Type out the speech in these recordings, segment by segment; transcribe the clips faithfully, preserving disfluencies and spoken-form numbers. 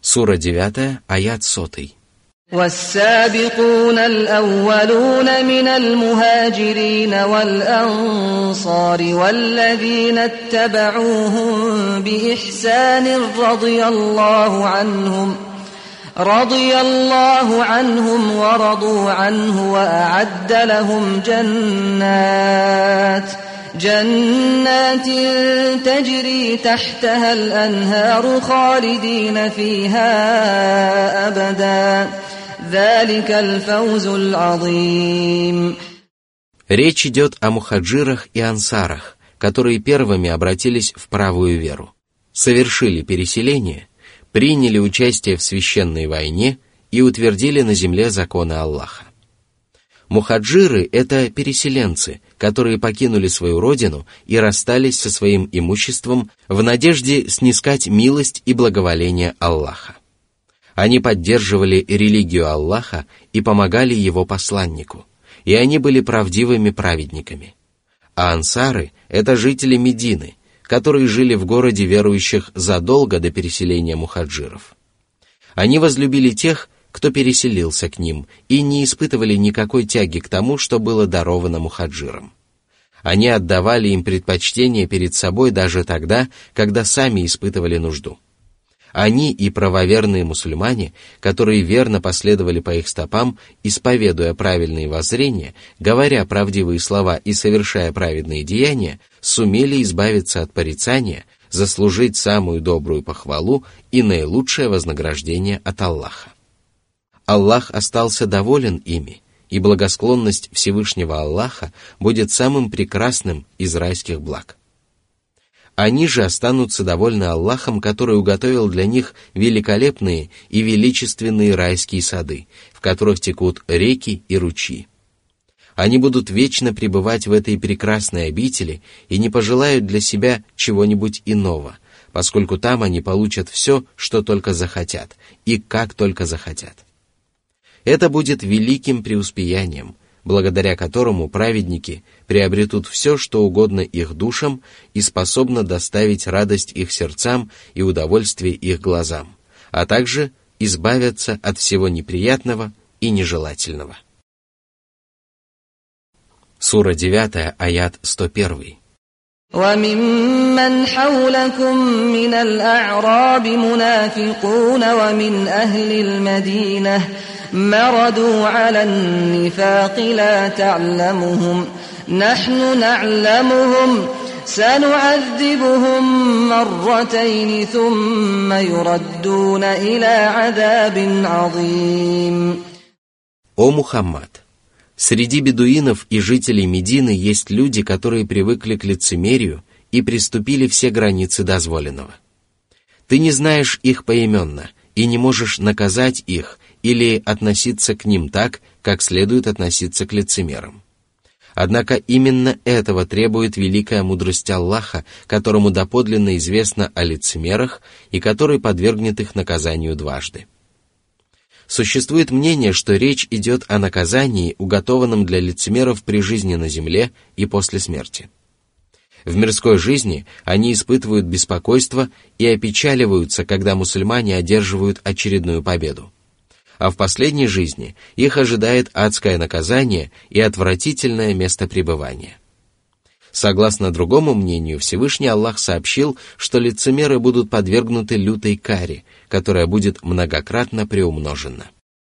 Сура девятая, аят сотый. والسابقون الأولون من المهاجرين والأنصار والذين اتبعوهم بإحسان رضي الله عنهم رضي الله عنهم ورضوا عنه وأعد لهم جنات جنات تجري تحتها الأنهار خالدين فيها أبدا ذلك الفوز العظيم. Речь идет о мухаджирах и ансарах, которые первыми обратились в правую веру, совершили переселение, приняли участие в священной войне и утвердили на земле законы Аллаха. Мухаджиры – это переселенцы, которые покинули свою родину и расстались со своим имуществом в надежде снискать милость и благоволение Аллаха. Они поддерживали религию Аллаха и помогали его посланнику, и они были правдивыми праведниками. А ансары – это жители Медины, которые жили в городе верующих задолго до переселения мухаджиров. Они возлюбили тех, кто переселился к ним, и не испытывали никакой тяги к тому, что было даровано мухаджирам. Они отдавали им предпочтение перед собой даже тогда, когда сами испытывали нужду. Они и правоверные мусульмане, которые верно последовали по их стопам, исповедуя правильные воззрения, говоря правдивые слова и совершая праведные деяния, сумели избавиться от порицания, заслужить самую добрую похвалу и наилучшее вознаграждение от Аллаха. Аллах остался доволен ими, и благосклонность Всевышнего Аллаха будет самым прекрасным из райских благ. Они же останутся довольны Аллахом, который уготовил для них великолепные и величественные райские сады, в которых текут реки и ручьи. Они будут вечно пребывать в этой прекрасной обители и не пожелают для себя чего-нибудь иного, поскольку там они получат все, что только захотят, и как только захотят. Это будет великим преуспеянием, благодаря которому праведники приобретут все, что угодно их душам и способно доставить радость их сердцам и удовольствие их глазам, а также избавятся от всего неприятного и нежелательного. Сура девятая, аят сто один. وَمِمَّنْ حَوْلَكُمْ مِنَ الْأَعْرَابِ مُنَافِقُونَ وَمِنْ أَهْلِ الْمَدِينَةِ مَرَدُوا عَلَى النِّفَاقِ لَا تَعْلَمُهُمْ نَحْنُ نَعْلَمُهُمْ سَنُعَذِّبُهُمْ مَرَّتَيْنِ ثُمَّ يُرَدُّونَ إِلَى عَذَابٍ عَظِيمٍ. О Мухаммад! Среди бедуинов и жителей Медины есть люди, которые привыкли к лицемерию и приступили все границы дозволенного. Ты не знаешь их поименно и не можешь наказать их или относиться к ним так, как следует относиться к лицемерам. Однако именно этого требует великая мудрость Аллаха, которому доподлинно известно о лицемерах и который подвергнет их наказанию дважды. Существует мнение, что речь идет о наказании, уготованном для лицемеров при жизни на земле и после смерти. В мирской жизни они испытывают беспокойство и опечаливаются, когда мусульмане одерживают очередную победу. А в последней жизни их ожидает адское наказание и отвратительное место пребывания. Согласно другому мнению, Всевышний Аллах сообщил, что лицемеры будут подвергнуты лютой каре, которая будет многократно приумножена.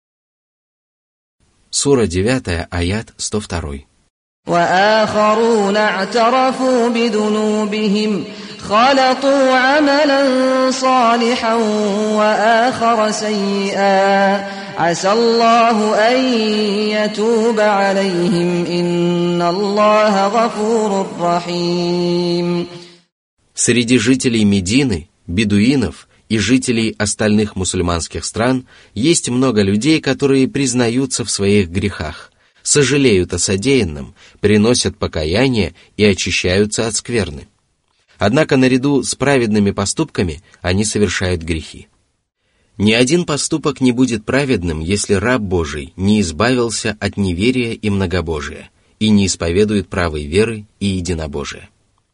Сура девятая, аят сто два. وآخرون اعترفوا بذنوبهم خلطوا عملا صالحا وآخر سيئا عسى الله أن يتوب عليهم إن الله غفور رحيم. Среди жителей Медины, бедуинов и жителей остальных мусульманских стран есть много людей, которые признаются в своих грехах, сожалеют о содеянном, приносят покаяние и очищаются от скверны. Однако наряду с праведными поступками они совершают грехи. Ни один поступок не будет праведным, если раб Божий не избавился от неверия и многобожия и не исповедует правой веры и единобожия.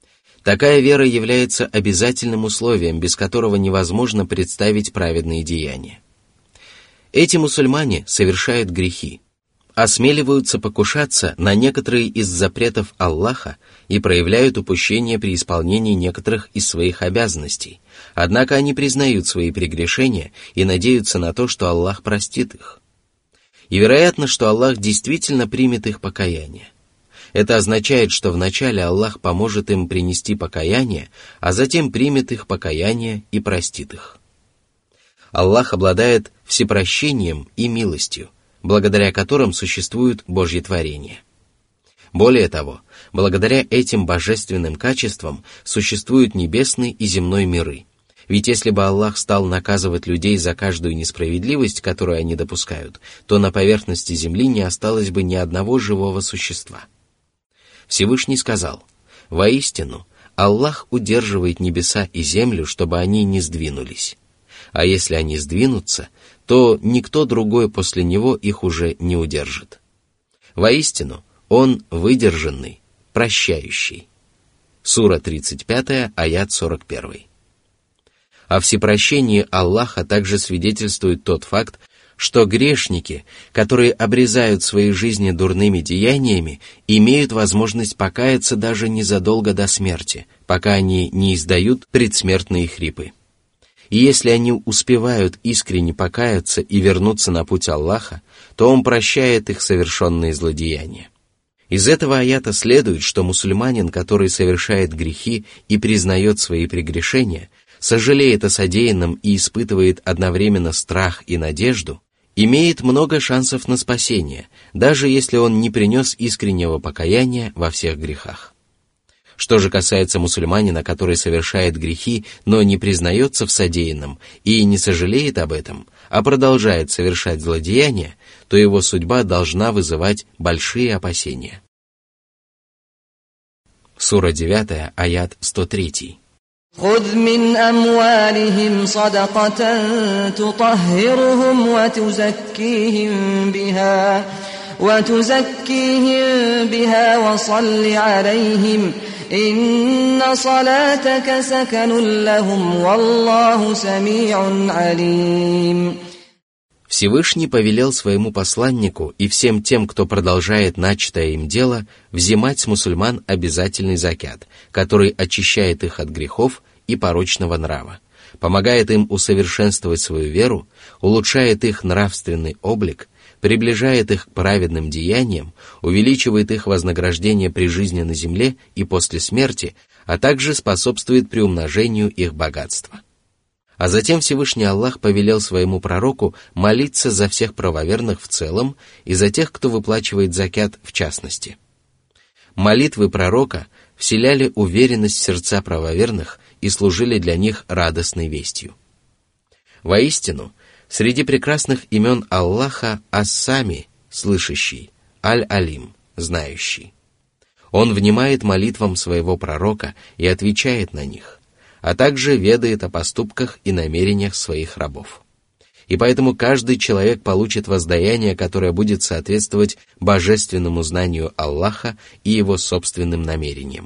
Такая вера является обязательным условием, без которого невозможно представить праведные деяния. Эти мусульмане совершают грехи, осмеливаются покушаться на некоторые из запретов Аллаха и проявляют упущение при исполнении некоторых из своих обязанностей, однако они признают свои прегрешения и надеются на то, что Аллах простит их. И вероятно, что Аллах действительно примет их покаяние. Это означает, что вначале Аллах поможет им принести покаяние, а затем примет их покаяние и простит их. Аллах обладает всепрощением и милостью, благодаря которым существуют Божьи творения. Более того, благодаря этим божественным качествам существуют небесный и земной миры. Ведь если бы Аллах стал наказывать людей за каждую несправедливость, которую они допускают, то на поверхности земли не осталось бы ни одного живого существа. Всевышний сказал: «Воистину, Аллах удерживает небеса и землю, чтобы они не сдвинулись. А если они сдвинутся, то никто другой после него их уже не удержит. Воистину, Он выдержанный, прощающий». Сура тридцать пять, аят сорок один. О всепрощении Аллаха также свидетельствует тот факт, что грешники, которые обрезают свои жизни дурными деяниями, имеют возможность покаяться даже незадолго до смерти, пока они не издают предсмертные хрипы. И если они успевают искренне покаяться и вернуться на путь Аллаха, то Он прощает их совершенные злодеяния. Из этого аята следует, что мусульманин, который совершает грехи и признает свои прегрешения, сожалеет о содеянном и испытывает одновременно страх и надежду, имеет много шансов на спасение, даже если он не принес искреннего покаяния во всех грехах. Что же касается мусульманина, который совершает грехи, но не признается в содеянном и не сожалеет об этом, а продолжает совершать злодеяния, то его судьба должна вызывать большие опасения. Сура девять, аят сто три. خذ من أموالهم صدقة تطهرهم وتزكيهم بها وتزكيهم بها وصل عليهم إن صلاتك سكن لهم والله سميع عليم. Всевышний повелел своему посланнику и всем тем, кто продолжает начатое им дело, взимать с мусульман обязательный закят, который очищает их от грехов и порочного нрава, помогает им усовершенствовать свою веру, улучшает их нравственный облик, приближает их к праведным деяниям, увеличивает их вознаграждение при жизни на земле и после смерти, а также способствует приумножению их богатства. А затем Всевышний Аллах повелел своему пророку молиться за всех правоверных в целом и за тех, кто выплачивает закят в частности. Молитвы пророка вселяли уверенность в сердца правоверных и служили для них радостной вестью. Воистину, среди прекрасных имен Аллаха Ас-Сами, слышащий, Аль-Алим, знающий. Он внимает молитвам своего пророка и отвечает на них, а также ведает о поступках и намерениях своих рабов. И поэтому каждый человек получит воздаяние, которое будет соответствовать божественному знанию Аллаха и его собственным намерениям.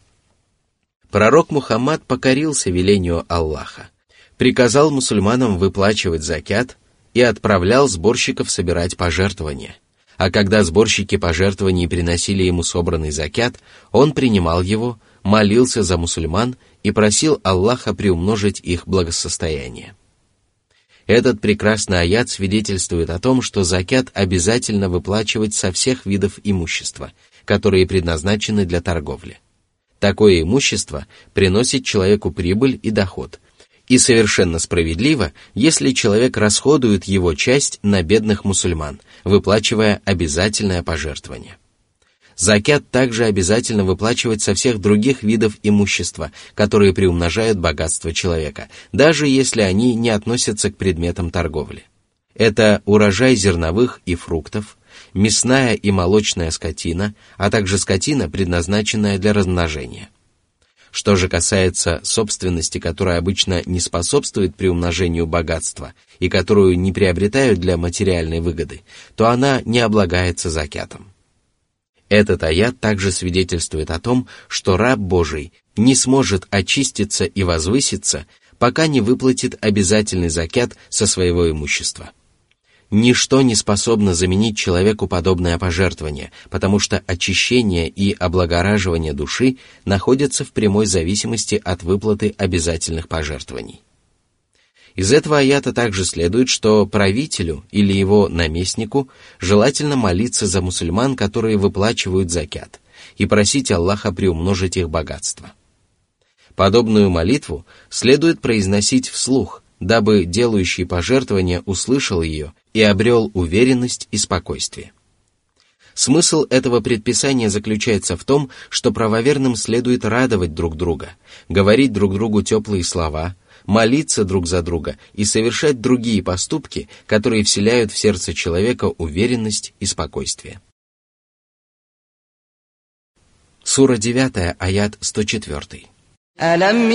Пророк Мухаммад покорился велению Аллаха, приказал мусульманам выплачивать закят и отправлял сборщиков собирать пожертвования. А когда сборщики пожертвований приносили ему собранный закят, он принимал его, молился за мусульман и просил Аллаха приумножить их благосостояние. Этот прекрасный аят свидетельствует о том, что закят обязательно выплачивать со всех видов имущества, которые предназначены для торговли. Такое имущество приносит человеку прибыль и доход, и совершенно справедливо, если человек расходует его часть на бедных мусульман, выплачивая обязательное пожертвование. Закят также обязательно выплачивать со всех других видов имущества, которые приумножают богатство человека, даже если они не относятся к предметам торговли. Это урожай зерновых и фруктов, мясная и молочная скотина, а также скотина, предназначенная для размножения. Что же касается собственности, которая обычно не способствует приумножению богатства и которую не приобретают для материальной выгоды, то она не облагается закятом. Этот аят также свидетельствует о том, что раб Божий не сможет очиститься и возвыситься, пока не выплатит обязательный закят со своего имущества. Ничто не способно заменить человеку подобное пожертвование, потому что очищение и облагораживание души находятся в прямой зависимости от выплаты обязательных пожертвований. Из этого аята также следует, что правителю или его наместнику желательно молиться за мусульман, которые выплачивают закят, и просить Аллаха приумножить их богатство. Подобную молитву следует произносить вслух, дабы делающий пожертвование услышал ее и обрел уверенность и спокойствие. Смысл этого предписания заключается в том, что правоверным следует радовать друг друга, говорить друг другу теплые слова, молиться друг за друга и совершать другие поступки, которые вселяют в сердце человека уверенность и спокойствие. Сура девять, аят сто четыре. أَلَمْ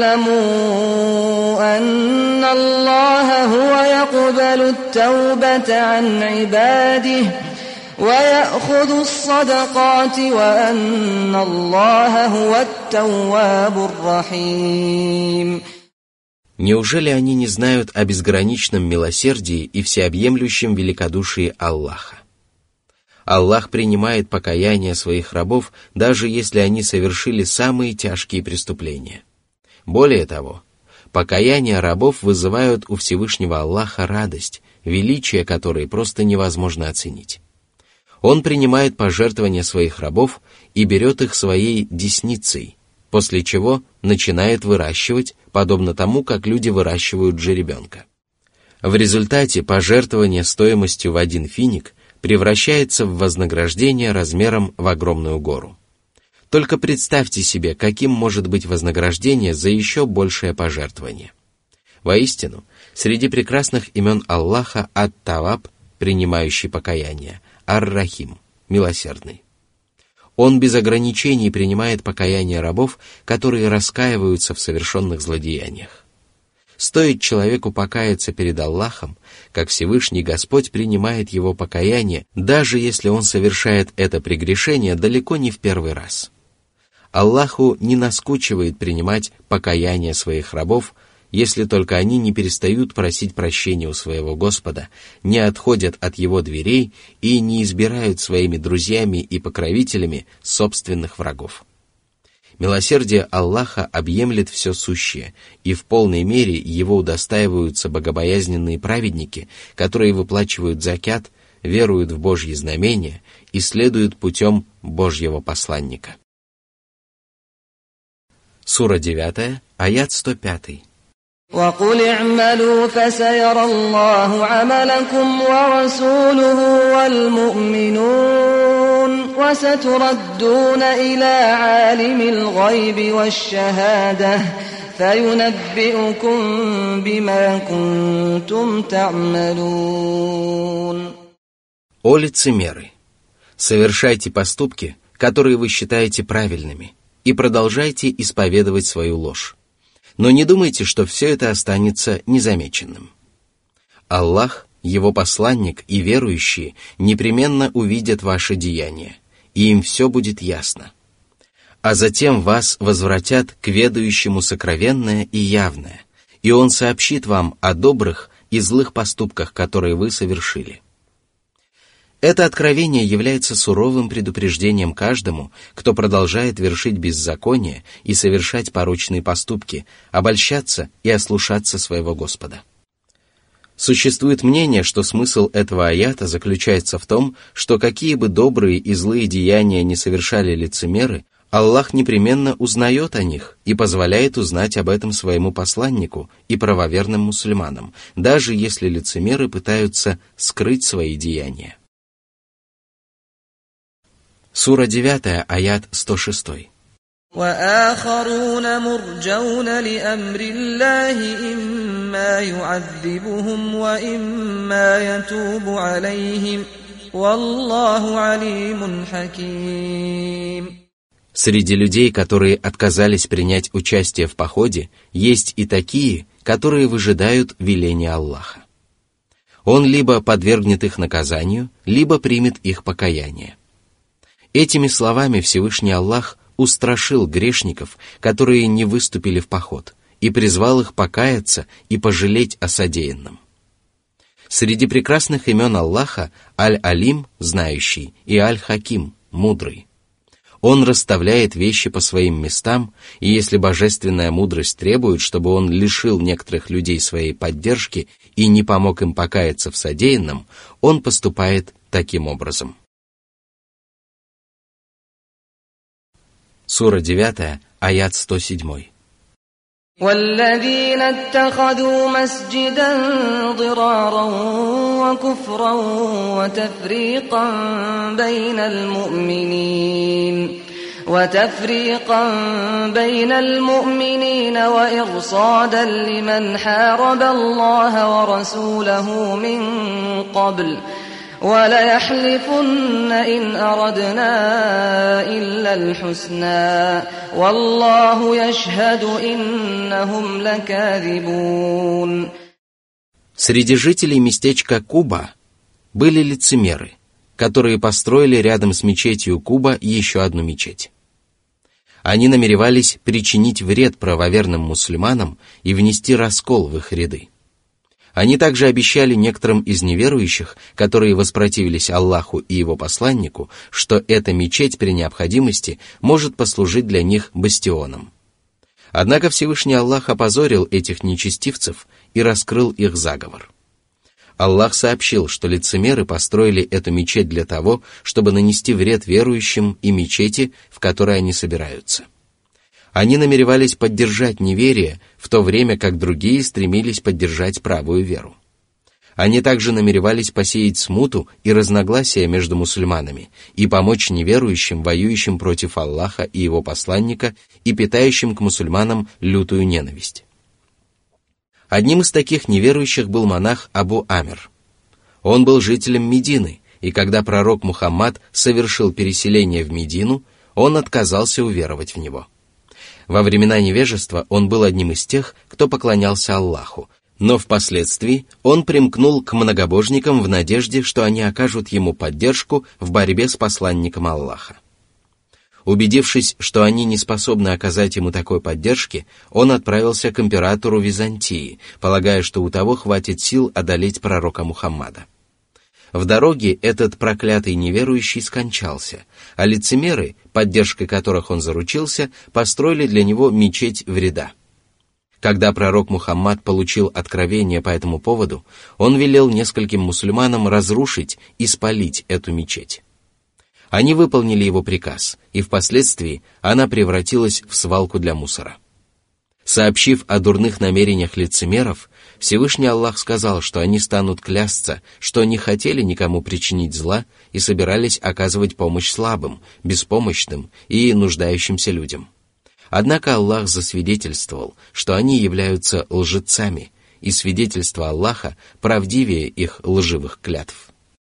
يَعْلَمُوا أَنَّ اللَّهَ هُوَ يَقْبَلُ التَّوْبَةَ عَنْ عِبَادِهِ وَيَأْخُذُ الصَّدَقَاتِ وَأَنَّ اللَّهَ هُوَ التَّوَّابُ الرَّحِيمُ. Неужели они не знают о безграничном милосердии и всеобъемлющем великодушии Аллаха? Аллах принимает покаяние своих рабов, даже если они совершили самые тяжкие преступления. Более того, покаяние рабов вызывают у Всевышнего Аллаха радость, величие которой просто невозможно оценить. Он принимает пожертвования своих рабов и берет их своей десницей, после чего начинает выращивать, подобно тому, как люди выращивают жеребенка. В результате пожертвование стоимостью в один финик превращается в вознаграждение размером в огромную гору. Только представьте себе, каким может быть вознаграждение за еще большее пожертвование. Воистину, среди прекрасных имен Аллаха Ат-Таваб, принимающий покаяние, Ар-Рахим, милосердный. Он без ограничений принимает покаяние рабов, которые раскаиваются в совершенных злодеяниях. Стоит человеку покаяться перед Аллахом, как Всевышний Господь принимает его покаяние, даже если он совершает это прегрешение далеко не в первый раз. Аллаху не наскучивает принимать покаяние своих рабов, если только они не перестают просить прощения у своего Господа, не отходят от его дверей и не избирают своими друзьями и покровителями собственных врагов. Милосердие Аллаха объемлет все сущее, и в полной мере его удостаиваются богобоязненные праведники, которые выплачивают закят, веруют в Божьи знамения и следуют путем Божьего посланника. Сура девять, аят сто пять. وَقُلِ اعْمَلُوا فَسَيَرَى اللَّهُ عَمَلَكُمْ وَرَسُولُهُ وَالْمُؤْمِنُونَ وَسَتُرَدُّونَ إِلَى عَالِمِ الْغَيْبِ وَالشَّهَادَةِ فَيُنَبِّئُكُم بِمَا كُنتُمْ تَعْمَلُونَ. О лицемеры! Совершайте поступки, которые вы считаете правильными, и продолжайте исповедовать свою ложь. Но не думайте, что все это останется незамеченным. Аллах, Его посланник и верующие непременно увидят ваши деяния, и им все будет ясно. А затем вас возвратят к ведающему сокровенное и явное, и Он сообщит вам о добрых и злых поступках, которые вы совершили. Это откровение является суровым предупреждением каждому, кто продолжает вершить беззаконие и совершать порочные поступки, обольщаться и ослушаться своего Господа. Существует мнение, что смысл этого аята заключается в том, что какие бы добрые и злые деяния не совершали лицемеры, Аллах непременно узнает о них и позволяет узнать об этом своему посланнику и правоверным мусульманам, даже если лицемеры пытаются скрыть свои деяния. Сура девять, аят сто шесть. وآخرون مرجون لأمر الله إما يعذبهم وإما يتوب عليهم والله عليم حكيم. Среди людей, которые отказались принять участие в походе, есть и такие, которые выжидают веления Аллаха. Он либо подвергнет их наказанию, либо примет их покаяние. Этими словами Всевышний Аллах устрашил грешников, которые не выступили в поход, и призвал их покаяться и пожалеть о содеянном. Среди прекрасных имен Аллаха Аль-Алим, знающий, и Аль-Хаким, мудрый. Он расставляет вещи по своим местам, и если божественная мудрость требует, чтобы он лишил некоторых людей своей поддержки и не помог им покаяться в содеянном, он поступает таким образом. Сура девятая, аят сто семь. والذين اتخذوا مسجدا ضرارا وكفرا وتفريقا بين المؤمنين وتفريقا بين المؤمنين وإرصادا لمن حارب الله ورسوله من قبل وَلَيَحْلِفُنَّ إِنْ أَرَدْنَا إِلَّا الْحُسْنَى وَاللَّهُ يَشْهَدُ إِنَّهُمْ لَكَاذِبُونَ. Среди жителей местечка Куба были лицемеры, которые построили рядом с мечетью Куба еще одну мечеть. Они намеревались причинить вред правоверным мусульманам и внести раскол в их ряды. Они также обещали некоторым из неверующих, которые воспротивились Аллаху и его посланнику, что эта мечеть при необходимости может послужить для них бастионом. Однако Всевышний Аллах опозорил этих нечестивцев и раскрыл их заговор. Аллах сообщил, что лицемеры построили эту мечеть для того, чтобы нанести вред верующим и мечети, в которой они собираются. Они намеревались поддержать неверие, в то время как другие стремились поддержать правую веру. Они также намеревались посеять смуту и разногласия между мусульманами и помочь неверующим, воюющим против Аллаха и его посланника и питающим к мусульманам лютую ненависть. Одним из таких неверующих был монах Абу Амир. Он был жителем Медины, и когда пророк Мухаммад совершил переселение в Медину, он отказался уверовать в него. Во времена невежества он был одним из тех, кто поклонялся Аллаху, но впоследствии он примкнул к многобожникам в надежде, что они окажут ему поддержку в борьбе с посланником Аллаха. Убедившись, что они не способны оказать ему такой поддержки, он отправился к императору Византии, полагая, что у того хватит сил одолеть пророка Мухаммада. В дороге этот проклятый неверующий скончался, а лицемеры, поддержкой которых он заручился, построили для него мечеть вреда. Когда пророк Мухаммад получил откровение по этому поводу, он велел нескольким мусульманам разрушить и спалить эту мечеть. Они выполнили его приказ, и впоследствии она превратилась в свалку для мусора. Сообщив о дурных намерениях лицемеров, Всевышний Аллах сказал, что они станут клясться, что не хотели никому причинить зла и собирались оказывать помощь слабым, беспомощным и нуждающимся людям. Однако Аллах засвидетельствовал, что они являются лжецами, и свидетельство Аллаха правдивее их лживых клятв.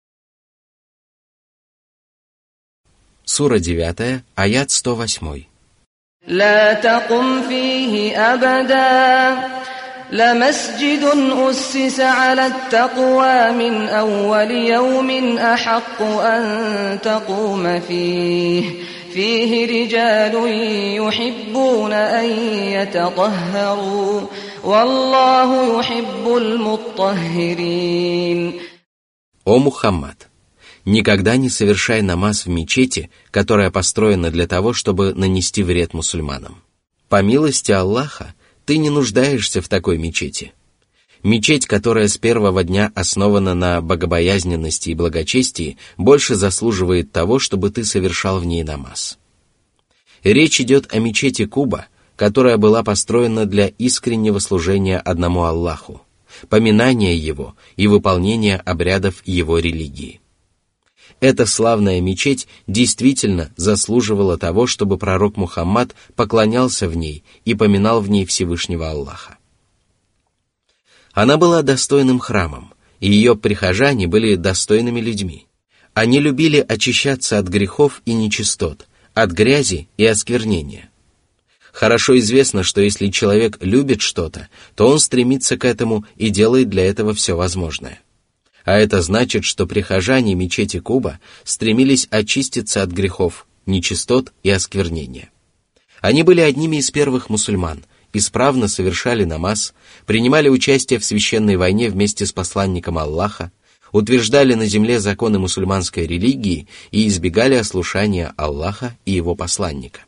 Сура девятая, аят сто восемь. لا تقم فيه أبدا لمسجد أسس على التقوى من أول يوم أحق أن تقوم فيه فيه رجال يحبون أن يتطهروا والله يحب المطهرين. О Мухаммад! Никогда не совершай намаз в мечети, которая построена для того, чтобы нанести вред мусульманам. По милости Аллаха, ты не нуждаешься в такой мечети. Мечеть, которая с первого дня основана на богобоязненности и благочестии, больше заслуживает того, чтобы ты совершал в ней намаз. Речь идет о мечети Куба, которая была построена для искреннего служения одному Аллаху, поминания Его и выполнения обрядов Его религии. Эта славная мечеть действительно заслуживала того, чтобы пророк Мухаммад поклонялся в ней и поминал в ней Всевышнего Аллаха. Она была достойным храмом, и ее прихожане были достойными людьми. Они любили очищаться от грехов и нечистот, от грязи и осквернения. Хорошо известно, что если человек любит что-то, то он стремится к этому и делает для этого все возможное. А это значит, что прихожане мечети Куба стремились очиститься от грехов нечистот и осквернения. Они были одними из первых мусульман, исправно совершали намаз, принимали участие в священной войне вместе с посланником Аллаха, утверждали на земле законы мусульманской религии и избегали ослушания Аллаха и его посланника.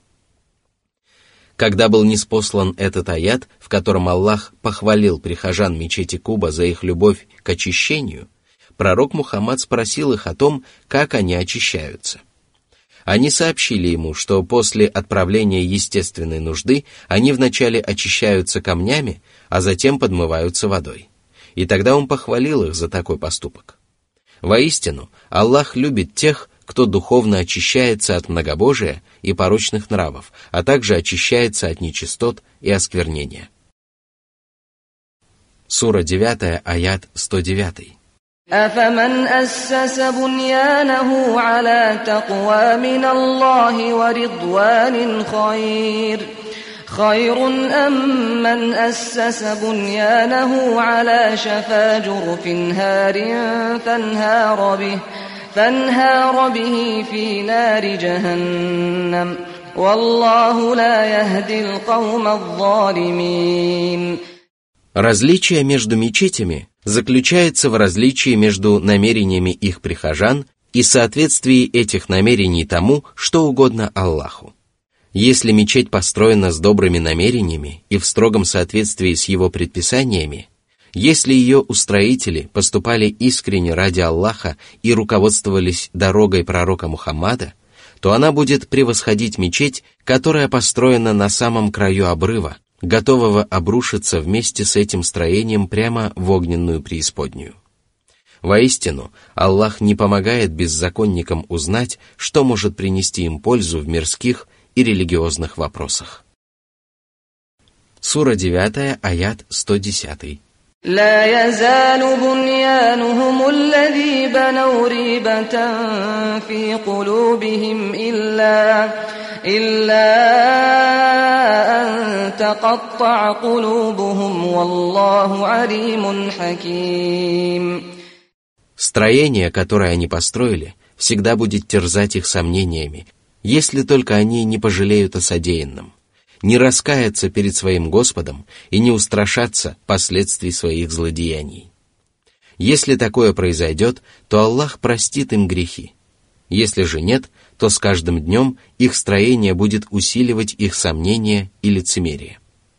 Когда был ниспослан этот аят, в котором Аллах похвалил прихожан мечети Куба за их любовь к очищению, пророк Мухаммад спросил их о том, как они очищаются. Они сообщили ему, что после отправления естественной нужды они вначале очищаются камнями, а затем подмываются водой. И тогда он похвалил их за такой поступок. Воистину, Аллах любит тех, кто духовно очищается от многобожия и порочных нравов, а также очищается от нечистот и осквернения. Сура девять, аят сто девять. أفمن أسس بنيانه على تقوى من الله ورضوان خير خير أم من أسس بنيانه على شفا جرف هار فانهار به فانهار به في نار جهنم والله لا يهدي القوم الظالمين. Различие между мечетями заключается в различии между намерениями их прихожан и соответствии этих намерений тому, что угодно Аллаху. Если мечеть построена с добрыми намерениями и в строгом соответствии с его предписаниями, если ее устроители поступали искренне ради Аллаха и руководствовались дорогой пророка Мухаммада, то она будет превосходить мечеть, которая построена на самом краю обрыва, готового обрушиться вместе с этим строением прямо в огненную преисподнюю. Воистину, Аллах не помогает беззаконникам узнать, что может принести им пользу в мирских и религиозных вопросах. Сура девять, аят сто десять. لا يزال بنيانهم الذي بنوا ريبة في قلوبهم إلا إلا أن تقطع قلوبهم والله عليم حكيم. Строение, которое они построили, всегда будет терзать их сомнениями, если только они не пожалеют о содеянном, не раскаяться перед своим Господом и не устрашаться последствий своих злодеяний. Если такое произойдет, то Аллах простит им грехи. Если же нет, то с каждым днем их строение будет усиливать их сомнения и лицемерие.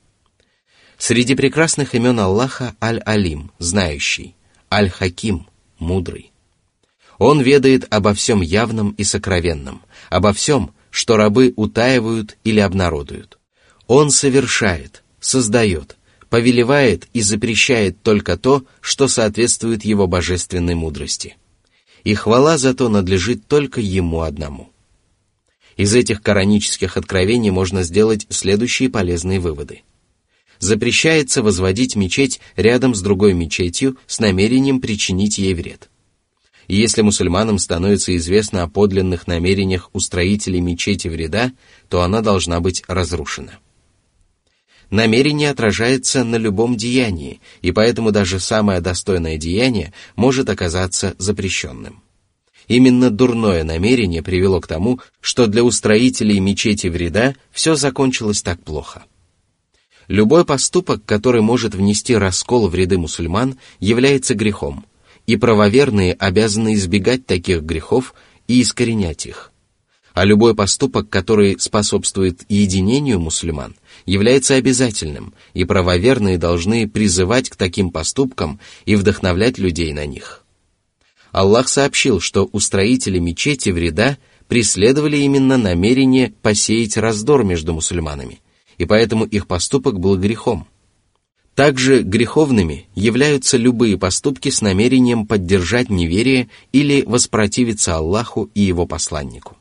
Среди прекрасных имен Аллаха Аль-Алим, знающий, Аль-Хаким, мудрый. Он ведает обо всем явном и сокровенном, обо всем, что рабы утаивают или обнародуют. Он совершает, создает, повелевает и запрещает только то, что соответствует его божественной мудрости. И хвала за то надлежит только ему одному. Из этих коранических откровений можно сделать следующие полезные выводы. Запрещается возводить мечеть рядом с другой мечетью с намерением причинить ей вред. И если мусульманам становится известно о подлинных намерениях устроителей мечети вреда, то она должна быть разрушена. Намерение отражается на любом деянии, и поэтому даже самое достойное деяние может оказаться запрещенным. Именно дурное намерение привело к тому, что для устроителей мечети вреда все закончилось так плохо. Любой поступок, который может внести раскол в ряды мусульман, является грехом, и правоверные обязаны избегать таких грехов и искоренять их. А любой поступок, который способствует единению мусульман, является обязательным, и правоверные должны призывать к таким поступкам и вдохновлять людей на них. Аллах сообщил, что устроители мечети вреда преследовали именно намерение посеять раздор между мусульманами, и поэтому их поступок был грехом. Также греховными являются любые поступки с намерением поддержать неверие или воспротивиться Аллаху и его посланнику.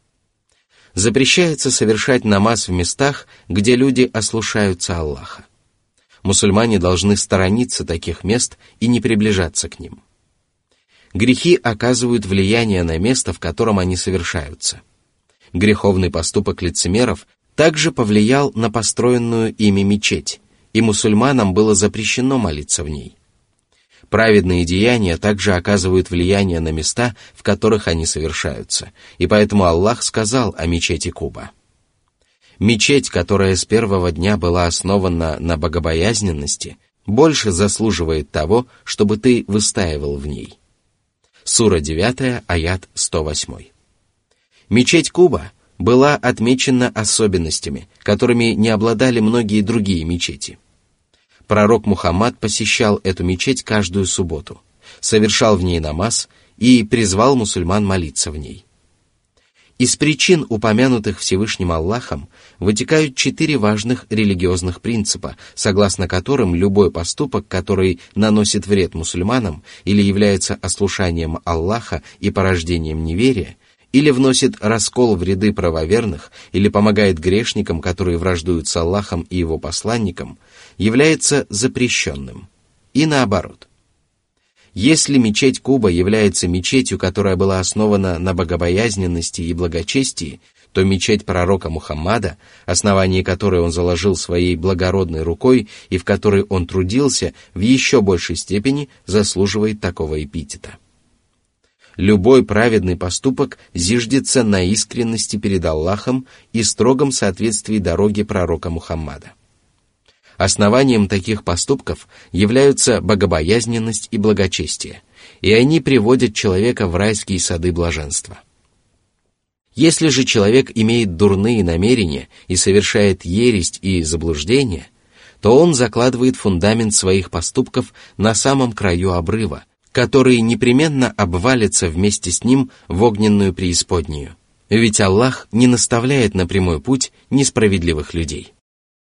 Запрещается совершать намаз в местах, где люди ослушаются Аллаха. Мусульмане должны сторониться таких мест и не приближаться к ним. Грехи оказывают влияние на место, в котором они совершаются. Греховный поступок лицемеров также повлиял на построенную ими мечеть, и мусульманам было запрещено молиться в ней. Праведные деяния также оказывают влияние на места, в которых они совершаются, и поэтому Аллах сказал о мечети Куба: «Мечеть, которая с первого дня была основана на богобоязненности, больше заслуживает того, чтобы ты выстаивал в ней». Сура девять, аят сто восемь. Мечеть Куба была отмечена особенностями, которыми не обладали многие другие мечети. Пророк Мухаммад посещал эту мечеть каждую субботу, совершал в ней намаз и призвал мусульман молиться в ней. Из причин, упомянутых Всевышним Аллахом, вытекают четыре важных религиозных принципа, согласно которым любой поступок, который наносит вред мусульманам или является ослушанием Аллаха и порождением неверия, или вносит раскол в ряды правоверных, или помогает грешникам, которые враждуют с Аллахом и его посланником, является запрещенным. И наоборот. Если мечеть Куба является мечетью, которая была основана на богобоязненности и благочестии, то мечеть пророка Мухаммада, основание которой он заложил своей благородной рукой и в которой он трудился, в еще большей степени заслуживает такого эпитета. Любой праведный поступок зиждется на искренности перед Аллахом и строгом соответствии дороге пророка Мухаммада. Основанием таких поступков являются богобоязненность и благочестие, и они приводят человека в райские сады блаженства. Если же человек имеет дурные намерения и совершает ересь и заблуждение, то он закладывает фундамент своих поступков на самом краю обрыва, который непременно обвалится вместе с ним в огненную преисподнюю. Ведь Аллах не наставляет на прямой путь несправедливых людей.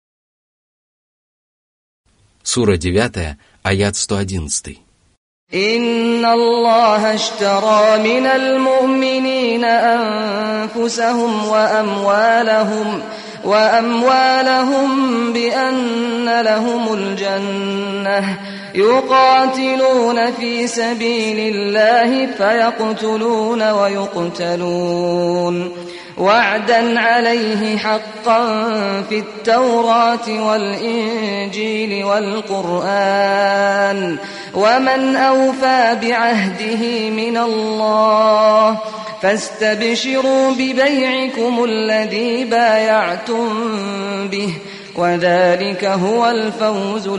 Сура девять, аят сто одиннадцать. «Инна Аллаха аштара минал му'минина анфусахум ва амвалахум ва амвалахум би анна лахумул джаннах يقاتلون في سبيل الله فيقتلون ويقتلون وعدا عليه حقا في التوراة والإنجيل والقرآن ومن أوفى بعهده من الله فاستبشروا ببيعكم الذي بايعتم به وذلك هو الفوز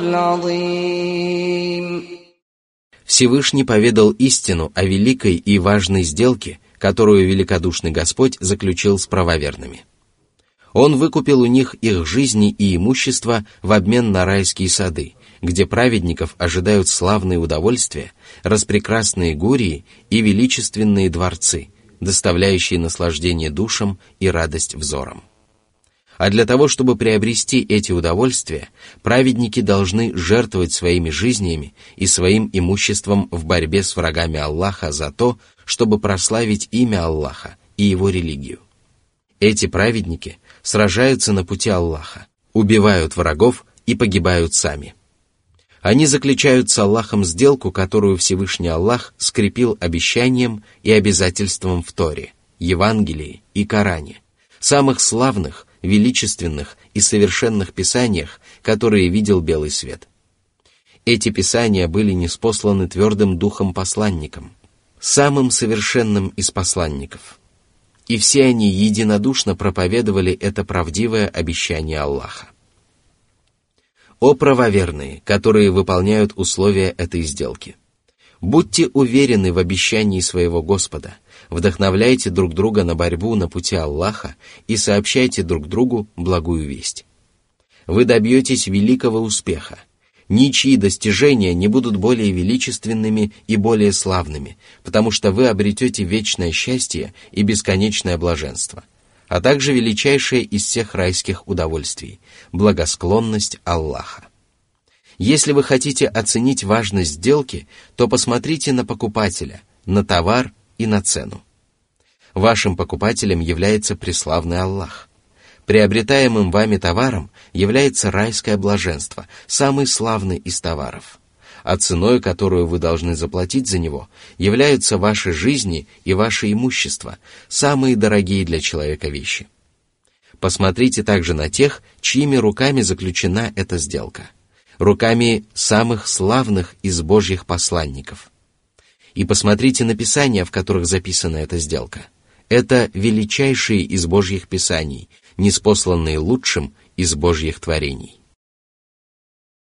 العظيم». Всевышний поведал истину о великой и важной сделке, которую великодушный Господь заключил с правоверными. Он выкупил у них их жизни и имущество в обмен на райские сады, где праведников ожидают славные удовольствия, распрекрасные гурии и величественные дворцы, доставляющие наслаждение душам и радость взорам. А для того, чтобы приобрести эти удовольствия, праведники должны жертвовать своими жизнями и своим имуществом в борьбе с врагами Аллаха за то, чтобы прославить имя Аллаха и его религию. Эти праведники сражаются на пути Аллаха, убивают врагов и погибают сами. Они заключают с Аллахом сделку, которую Всевышний Аллах скрепил обещанием и обязательством в Торе, Евангелии и Коране, самых славных, величественных и совершенных писаниях, которые видел белый свет. Эти писания были ниспосланы твердым духом посланником, самым совершенным из посланников. И все они единодушно проповедовали это правдивое обещание Аллаха. О правоверные, которые выполняют условия этой сделки! Будьте уверены в обещании своего Господа, вдохновляйте друг друга на борьбу на пути Аллаха и сообщайте друг другу благую весть. Вы добьетесь великого успеха. Ничьи достижения не будут более величественными и более славными, потому что вы обретете вечное счастье и бесконечное блаженство, а также величайшее из всех райских удовольствий – благосклонность Аллаха. Если вы хотите оценить важность сделки, то посмотрите на покупателя, на товар и на цену. Вашим покупателем является преславный Аллах. Приобретаемым вами товаром является райское блаженство, самый славный из товаров. А ценой, которую вы должны заплатить за него, являются ваши жизни и ваше имущество, самые дорогие для человека вещи. Посмотрите также на тех, чьими руками заключена эта сделка. руками самых славных из Божьих посланников. И посмотрите на писания, в которых записана эта сделка. Это величайшие из Божьих писаний, ниспосланные лучшим из Божьих творений.